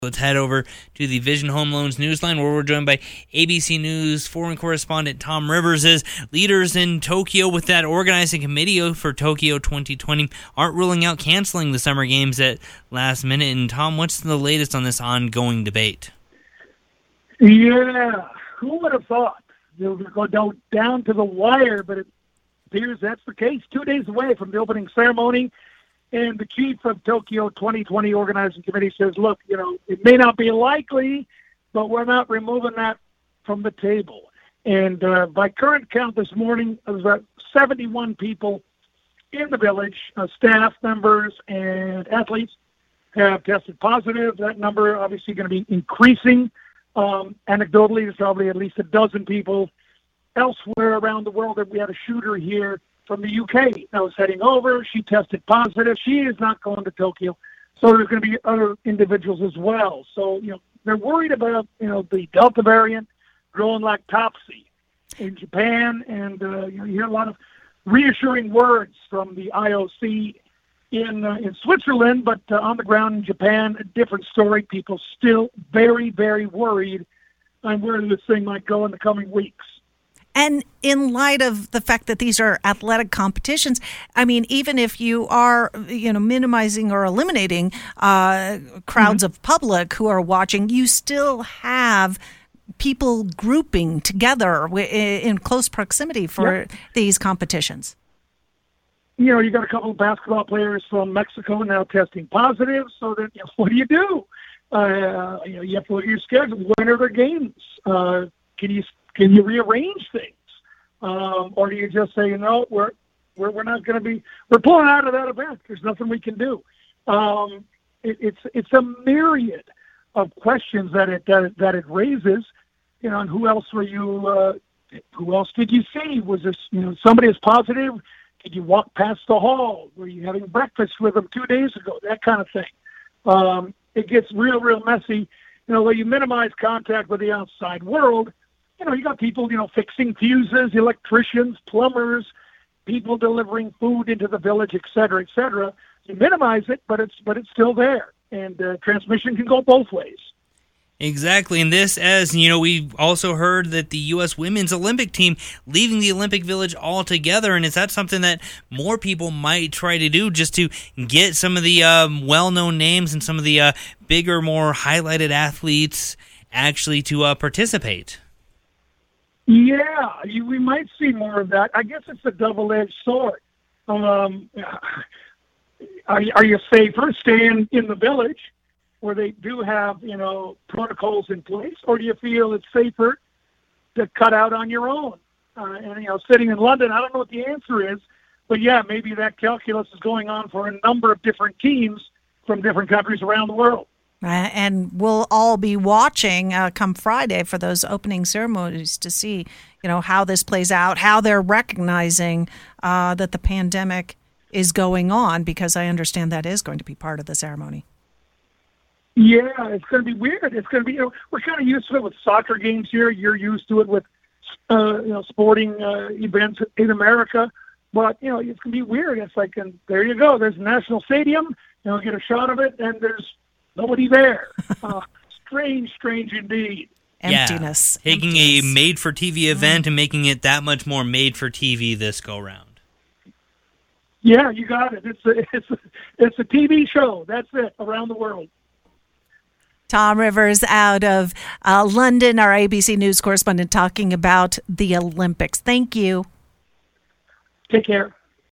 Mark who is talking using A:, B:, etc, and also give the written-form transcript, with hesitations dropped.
A: Let's head over to the Vision Home Loans Newsline, where we're joined by ABC News foreign correspondent Tom Rivers. As leaders in Tokyo with that organizing committee for Tokyo 2020 aren't ruling out canceling the summer games at last minute. And Tom, what's the latest on this ongoing debate?
B: Yeah, who would have thought they would go down to the wire, but it appears that's the case. 2 days away from the opening ceremony. And the chief of Tokyo 2020 organizing committee says, look, it may not be likely, but we're not removing that from the table. And by current count this morning, there was about 71 people in the village, staff members and athletes have tested positive. That number obviously going to be increasing. Anecdotally, there's probably at least a dozen people elsewhere around the world. That we had a shooter here from the UK that was heading over. She tested positive. She is not going to Tokyo. So there's going to be other individuals as well. So, they're worried about, the Delta variant growing like topsy in Japan. And, you hear a lot of reassuring words from the IOC in Switzerland, but on the ground in Japan, a different story. People still very, very worried on where this thing might go in the coming weeks.
C: And in light of the fact that these are athletic competitions, I mean, even if you are, minimizing or eliminating crowds of public who are watching, you still have people grouping together in close proximity for these competitions.
B: You got a couple of basketball players from Mexico now testing positive. So then, what do? You have to look at your schedule. When are their games? Can you rearrange things, or do you just say, we're not going to be, we're pulling out of that event. There's nothing we can do. It's a myriad of questions that it raises. And who else were you? Who else did you see? Was this somebody is positive? Did you walk past the hall? Were you having breakfast with them 2 days ago? That kind of thing. It gets real messy. Where you minimize contact with the outside world. You got people, fixing fuses, electricians, plumbers, people delivering food into the village, et cetera, et cetera. You minimize it, but it's still there, and transmission can go both ways.
A: Exactly, and this, as we've also heard that the U.S. Women's Olympic team leaving the Olympic Village altogether, and is that something that more people might try to do, just to get some of the well-known names and some of the bigger, more highlighted athletes actually to participate?
B: Yeah, we might see more of that. I guess it's a double-edged sword. Are you safer staying in the village where they do have, protocols in place, or do you feel it's safer to cut out on your own? And sitting in London, I don't know what the answer is, but yeah, maybe that calculus is going on for a number of different teams from different countries around the world.
C: And we'll all be watching come Friday for those opening ceremonies to see, how this plays out, how they're recognizing that the pandemic is going on, because I understand that is going to be part of the ceremony.
B: Yeah, it's going to be weird. It's going to be, we're kind of used to it with soccer games here. You're used to it with, sporting events in America. But, it's going to be weird. It's like, and there you go. There's a national stadium. Get a shot of it, and there's nobody there. Strange indeed.
C: Emptiness.
A: Yeah. Taking a made-for-TV event and making it that much more made-for-TV this go-round.
B: Yeah, you got it. It's a TV show. That's it, around the world.
C: Tom Rivers out of London, our ABC News correspondent, talking about the Olympics. Thank you.
B: Take care.